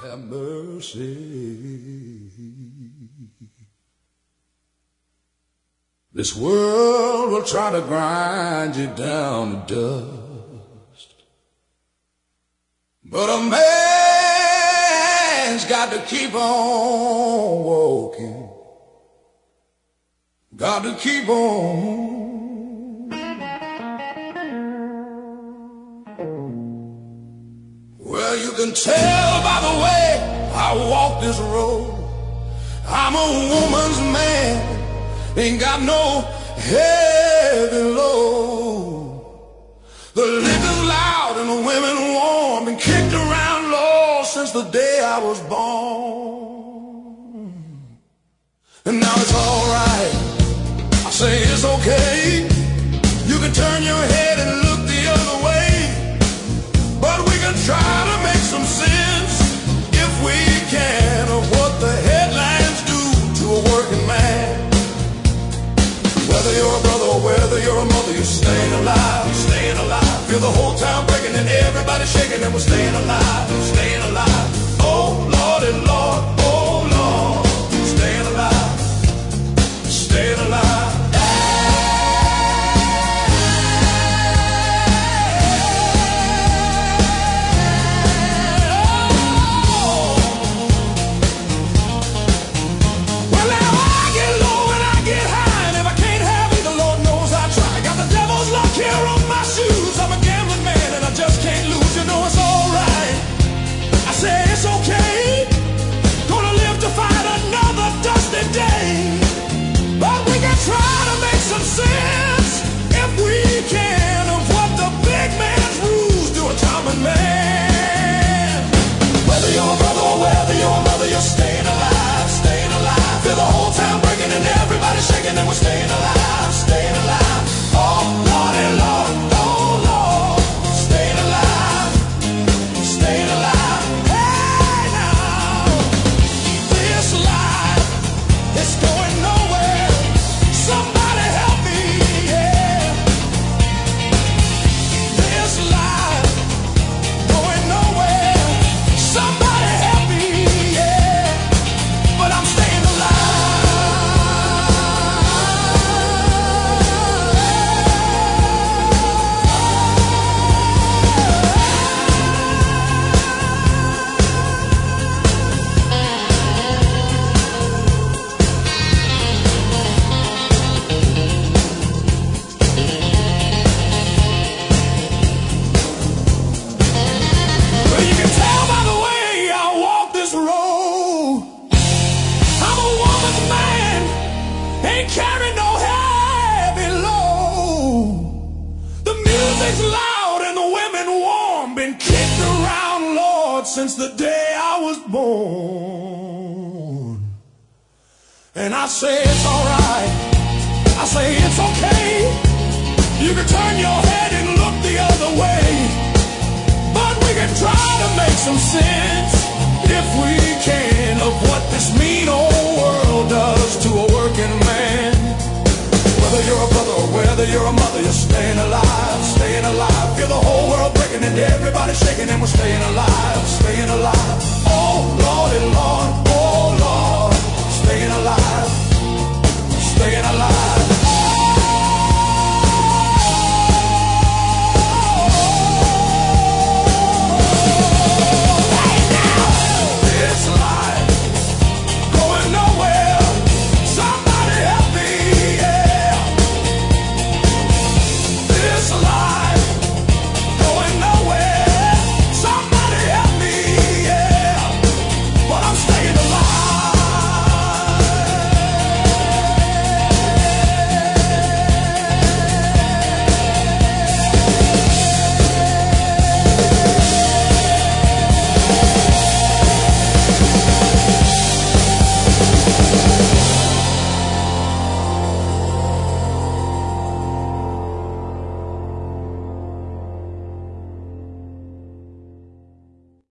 have mercy. This world will try to grind you down to dust, but a man's got to keep on walking, got to keep on. Well, you can tell by the way I walk this road, I'm a woman's man, ain't got no heavy load. The liquor's loud and the women warm, been kicked around, Lord, since the day I was born. And now it's alright, I say it's okay. You can turn your head and look the other way, but we can try to make some sense, if we can, of what the headlines do to a working man. Whether you're a brother or whether you're a mother, you're staying alive, staying alive. Feel the whole town breaking and everybody shaking, and we're staying alive, staying alive. Oh Lord and Lord, oh Lord, staying alive, staying alive. Shaking and we're staying alive, staying alive. Oh Lord and Lord, oh Lord, staying alive, staying alive. Hey now, this life is going nowhere. Somebody help me, yeah. This life going nowhere. Somebody help me, yeah. But I'm staying alive. Carry no heavy load. The music's loud and the women warm, been kicked around, Lord, since the day I was born. And I say it's alright, I say it's okay. You can turn your head and look the other way, but we can try to make some sense, if we can, of what this mean old world does to a working man. Whether you're a brother or whether you're a mother, you're staying alive, staying alive. Feel the whole world breaking and everybody shaking, and we're staying alive, staying alive.